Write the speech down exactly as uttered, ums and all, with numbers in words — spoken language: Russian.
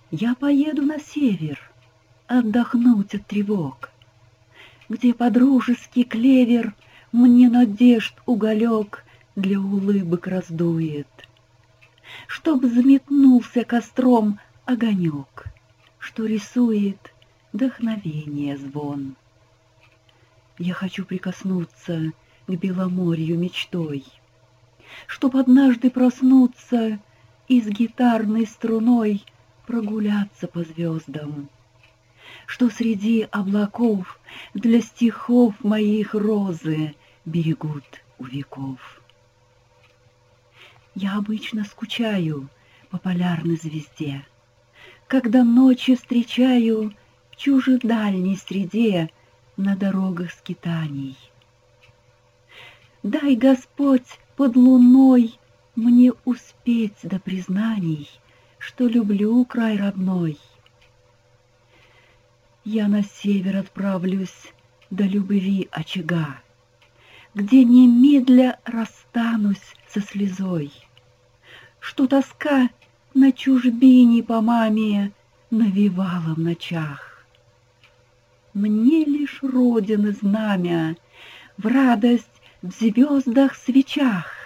Я поеду на север отдохнуть от тревог, где подружеский клевер мне надежд уголек для улыбок раздует, чтоб взметнулся костром огонек, что рисует вдохновение звон. Я хочу прикоснуться к Беломорью мечтой, чтоб однажды проснуться и с гитарной струной прогуляться по звездам, что среди облаков для стихов моих розы берегут у веков. Я обычно скучаю по полярной звезде, когда ночи встречаю в чужедальней среде на дорогах скитаний. Дай, Господь, под луной мне успеть до признаний, что люблю край родной. Я на север отправлюсь до любви очага, где немедля расстанусь со слезой, что тоска на чужбине по маме навевала в ночах. Мне лишь Родины знамя в радость в звездах свечах